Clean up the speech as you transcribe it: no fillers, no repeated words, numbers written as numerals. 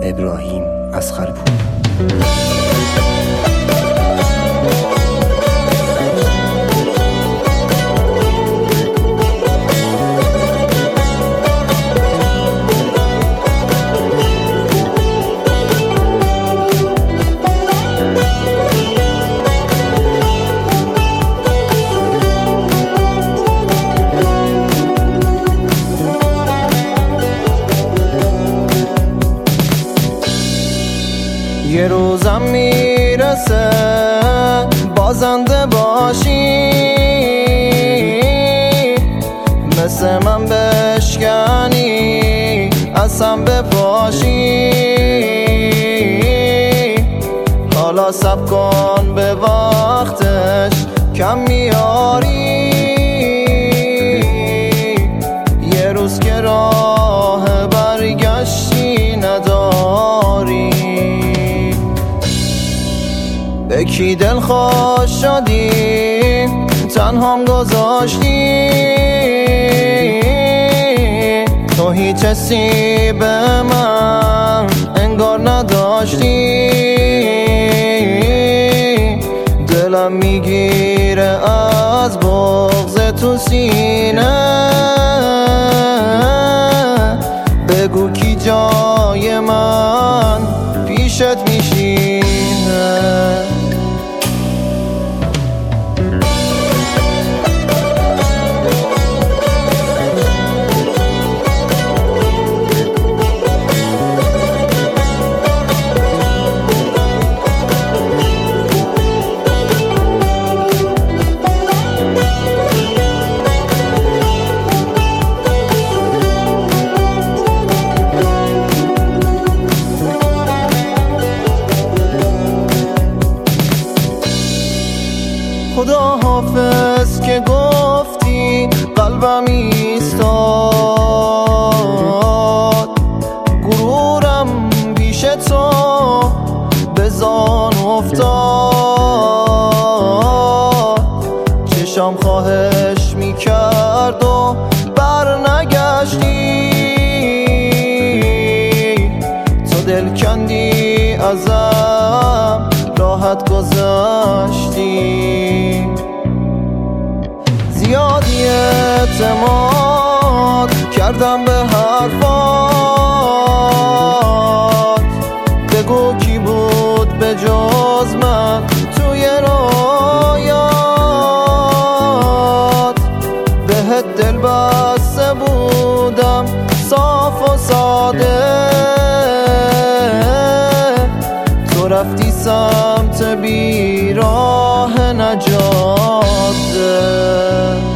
ابراهیم اصغرپور. یه روزم میرسه بازنده باشی، مثل من بشکنی اصلا بپاشی. حالا صبر کن به وقتش کم میاری، یه روز که راه برگشتی نداری. به کی دل خوش شدی تنهام گذاشتی، تو هیچ حسی به من انگار نداشتی. دلم میگیره از بغض تو سینه، بگو کی جای من پیشت میشینه. خدا حافظ که گفتی قلبم ایستاد، غرورم پیش تو بزان افتاد. چشم خواهش میکرد و بر نگشتی، تو دل کندی ازم راحت گذاشتی. زیادی اعتماد کردم به حرفات، بگو کی بود به جز من توی رویات. بهت دل بسته بودم صاف و ساده، تو رفتی سمت بیراه نجاته.